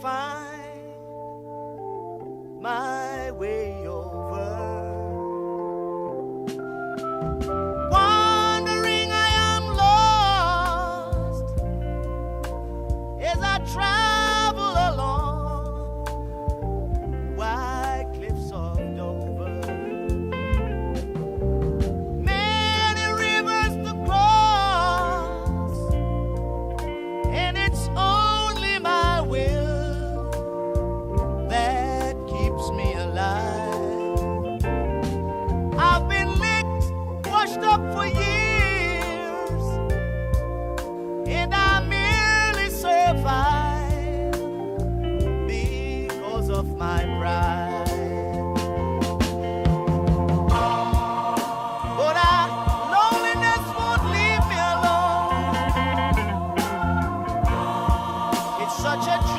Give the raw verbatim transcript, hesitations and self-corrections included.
find my way over. Wandering, I am lost as I travel along wide cliffs of Dover. Many rivers to cross, and it's only my will that keeps me alive. I've been licked, washed up for years, and I merely survive because of my pride. But I, loneliness won't leave me alone. It's such a